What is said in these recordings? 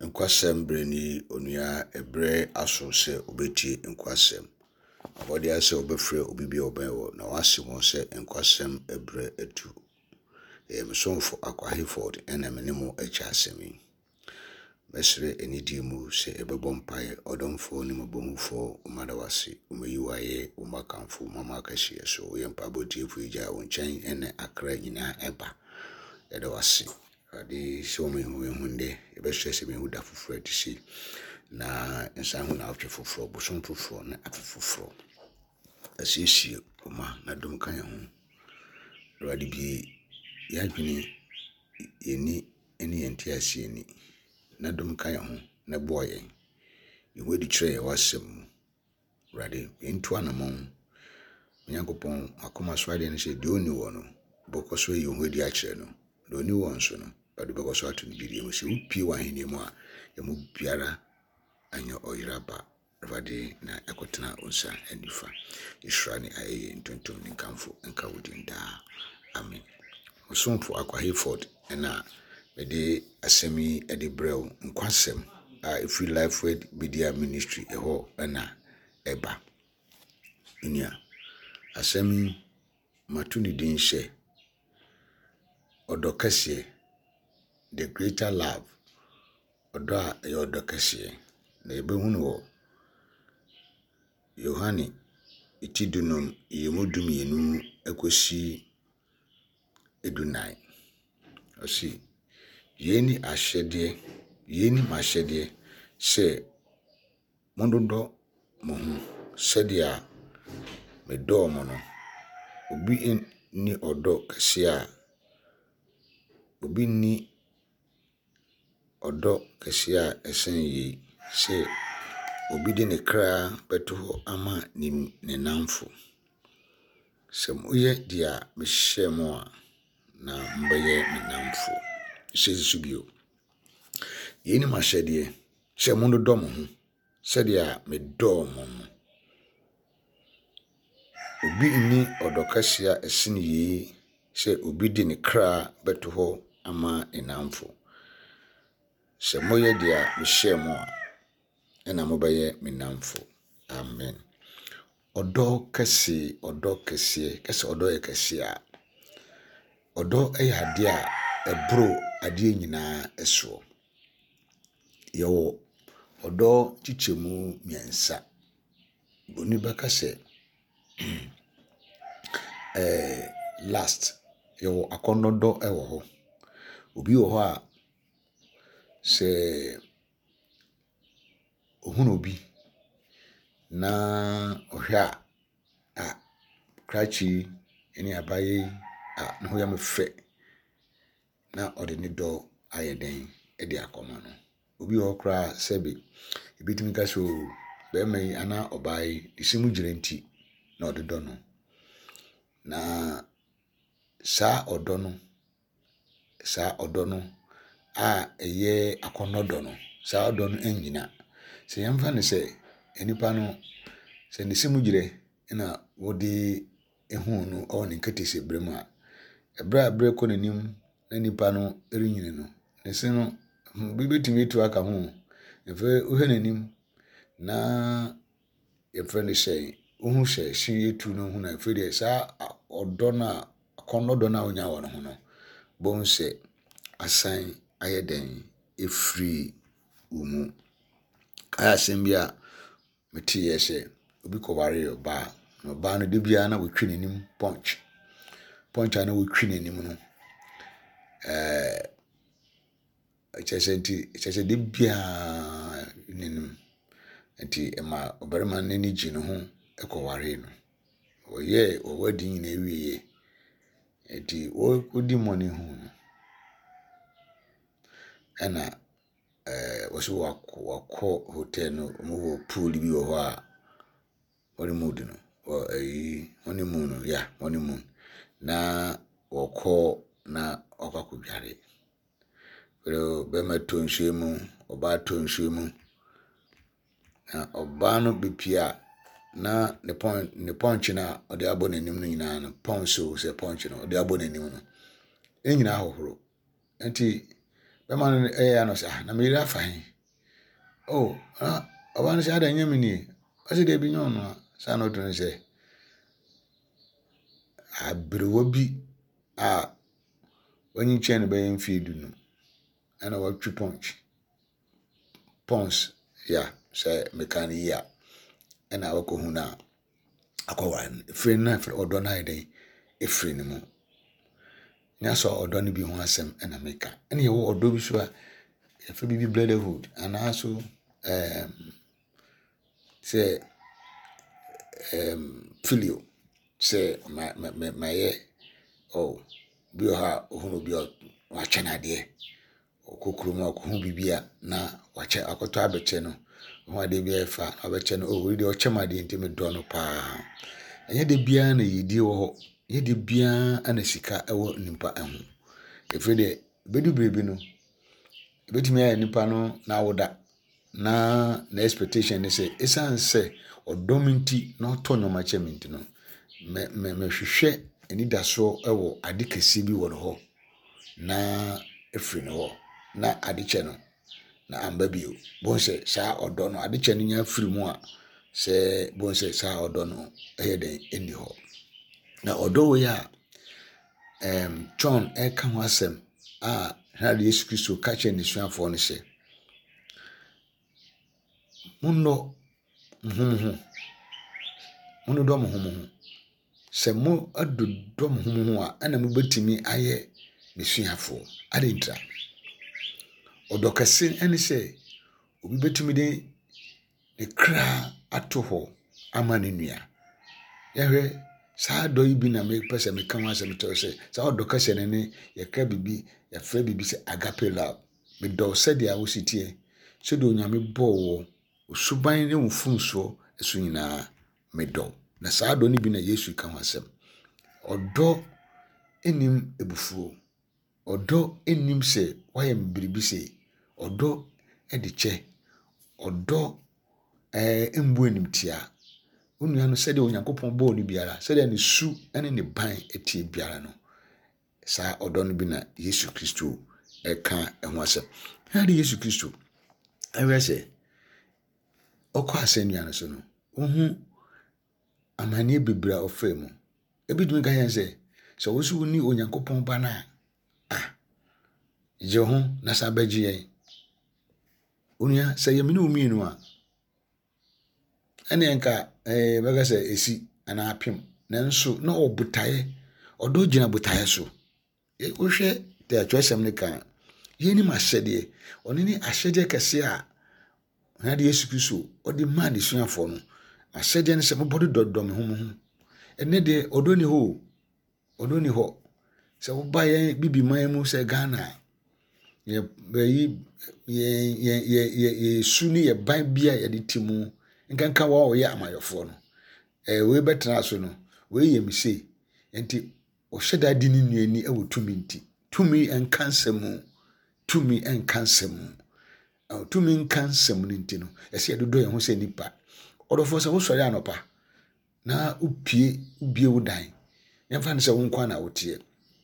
Nkwasem breni onua ebre aso se obeti nkwasem. Abodi ase obefre obibi obenwo na wase won se nkwasem ebre etu. Mesonfo akwahiford ena menemo echa asemi. Mesre enidi mu se ebebo mpaye odomfo ni mabomufo umadawasi umeyiwaye umakamfo mama kashiye so yempa boti fuija wonchen ene akra nyina eba. Edawasi adi so me hunde ebehwe se me huda fufuro atisi na ensan hu na atwe fufuro bosom fufuro na afufuro asiesie oma na dum kan ho radi bi yadwini yeni eni enti asieni na dum kan ho na boye iwedi kire wasem radi entu anamon nyankopon akoma swade ne se de oni wo no bokoso yi ohodi a kire no do ni won so no adu bokoso atu ni bidi mu se upi wa hini mu a emu biara anya oyiraba radi na ekotena onsa enifa israni aye ntontom ni kamfo nka wudinda amen. Musumfo akwahiford na mede asemi ede brew nkwasem if we life with media ministry eho na eba inia asemi matuni dinhye odokase the greater love odo a odokase na ebehunu wo Yohane itidunum yemudum yenu ekosi edunai osi yeni ahyede yeni mahyede se mondodo mohu sedia medo mo no obi ni odo kase a obi ni odo kase a esen yi se obi de ne kra beto ama ne namfo sem oye dia mehyemo a na mbaye me namfo sezubio yeni mahyede se mondodo mo ho sedia medo mo no obi ni odo kase a esen yi se obi de ne kra beto ama ne namfo se moye dia mehyemo a ena mobaye minamfo amen. Odo kese kese odo ye kese a odo ade a ebro ade nyina eso yo odo chichemu miensa boni bakase last yo akonodo ewo ho obi wo ho a se ohunu obi na ohwa a krachi eni abaye na ho ya mefe na ode ni do ayeden ede akoma no obi ho kra sebe ebitimi ka so be mai ana obaye disimu girenti na ode do no na sa odo no a eye akonodo no sa odo no enyina se yemfa ne se enipa no se nisimu gire na wodi ehu no o ne nkatese bremu a ebra ko nanim na nipa no erinyine no ne se no bibetimi tu aka ho efe ohe nanim na efe ne se ohu hye hye tu no hu na efe de sa odo na akonodo na onya wo no ho no bon se asan ayeden efri umu aya sembia meti yese obi ko ware oba no de bia na wotwe nanim punch ana wotwe nanim no chese de bia nanim enti ema oberema nani gi no ho eko ware no oye owadi nyina ewiye enti odi money hu no ana wasu wako hotel no mo pool bi wo ho a honeymoon no honeymoon no ya honeymoon na wako na okakudware pero be ma tonhwemu oba tonhwemu na oba no bepia na ne punch na ode abo nanim no nyina no ponso se punch no ode abo nanim no enyina hohoro enti be ma no no sa na me ira fahin oh oban say ada nyam ni o say de bi nyon no sa no to say abrewo bi a onyi chen be yen feed no ana wa twi pons ya say mekani ya ana wa ko huna akọwan free na free odo na iden e free ni mu nya so odo ni bi ho asem na meka ene ye wo odo bi so a e free bi brotherhood ana so say filio say my oh bi ha ohunu bi wa chena de okokuru ma ko bibia na wa che akoto abeche no ho ade bi efa abeche no o ri de o chema de ntimi do no pa enye de bia na yidi wo ho ye de bia ana sika ewo nimpa ehu efre de bedu brebi no betimi ya nipa no na woda na expectation ne say esan say odominti na otonyo ma cheminti no me hwehwe eni daso ewo ade kesi bi wo ho na efre no ho na ade no na amba bio bon say sa odo no ade no nya firi mu a se bon say sa odo no den eni ho na odo we ya John ka ho asem a na Yesu Kristo ka che ni suafo no se munno do mo se mo adodo mo a ana mo betimi aye ni suafo ade ntra odo kase ene se obi betimi de kra ato ho ama ne nua yehwe saa do ibi na me pese me kan asem to se saa odo kase ne ye ka bibi ya fra bibi se agape love me do se dia wo sitie se do nyame bo wo suban ne mfunso eso nyina me do na saa do ni bi na Yesu kan asem odo enim ebufuo odo enim se wayem biribi se odo ediche odo embu enim tia onua no sede onyankopon bo ni biara sede ne su ene ne ban etie biara no saa odo no bi na Yesu Kristo eka eho asem ha de Yesu Kristo awese okọ asennua no so no ohu amane bebra ofremu ebidumi ka yense so wo su ni onyankopon ba na je ho na sabaji yen onua se yemini omienu a ene nka bega se esi ana apim nanso na obutaye odo gina butaye so wo hwe te atwesem ne kan yeni mahede oni ni ahede kese a na de Yesu Kristo odi man de suafo no ahede ne se mobodo dodom ho ene de odo ni ho se wo ba ye bibi man mu se Ghana ye suni ye ban bia ye de timu nkanka wa o ye amayofo no we betra so no we ye misi enti o heda di ni nuani e wo tumi nti tumi enkansemu tumi nkansemu nti no ese ye dodo ye ho se nipa odofo se wo sori anopa na upie wo dan yemfa ne se wo nkwa na wotie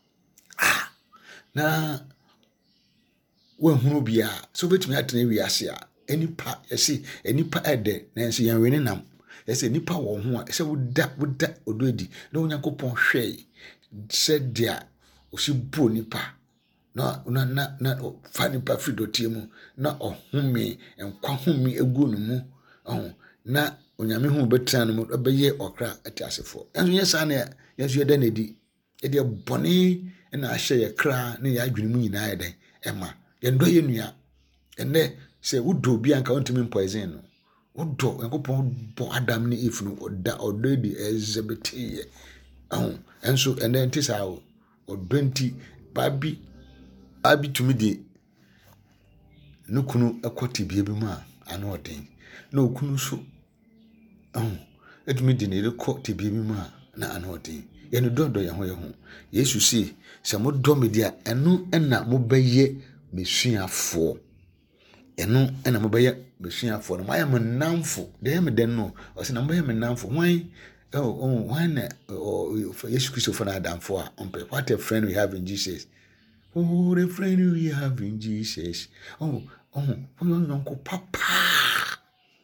na wahunu bia so betumi atena wiase a enipa yesi enipa ede na enso yan weni nam yesi enipa wo ho a ese woda odo edi na onyankopon hwe se dia osibo nipa na fa nipa fridotie mu na ohumi enkwa humi egu no mu na onyame hu betra no mu obeye okra atiasefo enso yesa na yesu yeda na di ede bone na ahye ye kra na ya adwene mu nyina yeden ema yendo ye nua ene se wodo bi anka wontimi poison no wodo yankopon bo Adam ne Eve no odo di ezebete enso ene ntisa o odonti babi tumi di nukunu akoti bia bi ma ano odin na okunu so etumi di ne rekoti bia bi ma na ano odin ye no dodo ye ho Yesu si se mo do media eno na mo beye mesuafo eno na mo beye mesuafo no mayam namfo de me den no o se na mo beye me namfo wan na Yesu Kristo for na adamfo a ompe what a friend we have in Jesus. Oh, the friend we have in Jesus. Onyo papa.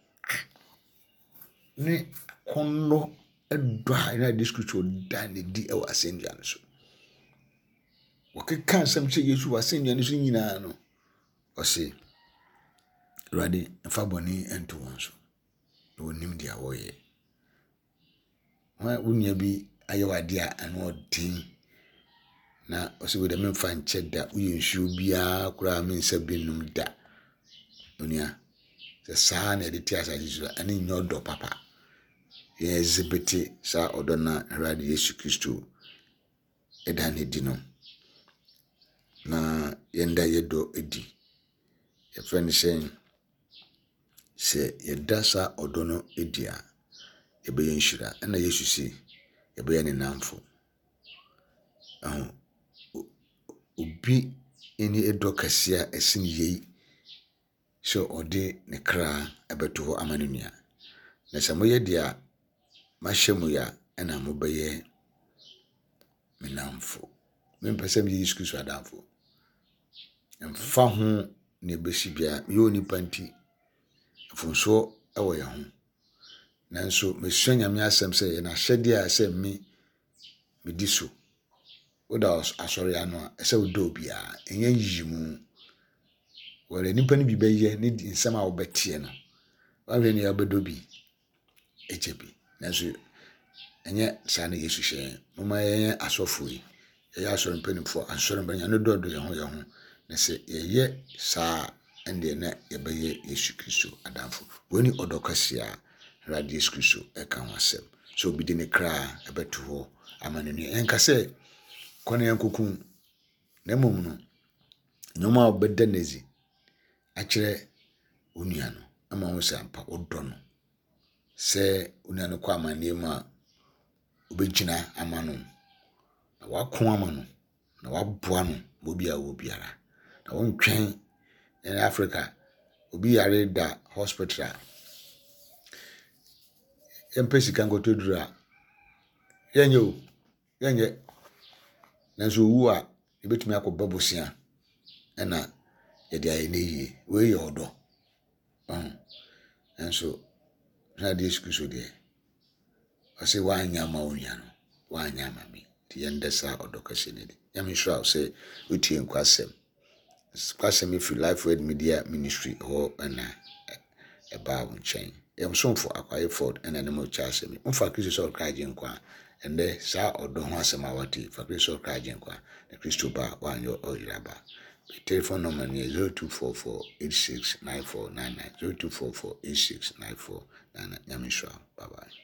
Ne kono edwa ina discuss dan di e wasendua no so. Wakeka asem se Yesu wasendua no so nyina no. Ose Rade mfa boni ento won so. No nim dia wo ye. Wa unya bi ayewade a ano odin na ose we de memfa nche da uye nsuo bia kura mensa binum da. Onia se saa na de ti asa Yesu ani nyodo papa. Ye exhibit sa odona Rade Yesu Kristo edane di no. Na yenda yedo edi. Ye friend saying se yeda sa odono edi a ebe yenhira na Yesu si ebe ne namfo. Obi eni edo kasia esin yei so ode ne kra ebeto ho amanunua. Na samoye dia mahwemu ya na mobeye menamfo. Mempesem Yesu Kristo adamfo. Mfa ho ne besi bia yo nipa nti afonso ewo ye ho. Nanso mesua nyame asem se ye na hyede a se me diso. Oda asori ano ese odo bia enye yimu. Wore nipa ni bi beye ne nsem a obetie no. Wa hwe ne obedo bi ejebi. Nanso enye sa na Yesu hye. Mama ye asofo yi. Ye asori mpanimfo asori mbanya no dodo ye ho. Na se ye sa ende na yebeye Yesu Kristo adamfo. Woni odokasia Rade Yesu Kristo eka wasem. So bi de ne kra ebeto ho amanenu. Enka se kone yankukun na mom no nyoma obeda nezi akire onua no ama wo se ampa odo no se onua no kwa amane ma obegina amano na wako amano na waboa no bobia wo biara na wontwen in Africa obi yare da hospital empesi kan go todura yenye nanso wu a ebetumi akọba bosia na yede aye na yi we ye odo nanso Rade Yesu Kristo de ose wa anya ma onua no wa anya ma mi ti yende sa odo kase ne de yami sure say utie nkwasem kwasem if Life Word Media Ministry ho na eba wonchen yamsomfo akwaye ford na ne mo cha asem mfa Kristo so kraje nkwa ende sa odo ho asem awati fa Kristo kraje nkwa na Kristo ba wanyo oyiraba. The telephone number is 0244869499 0244869499. Bye bye.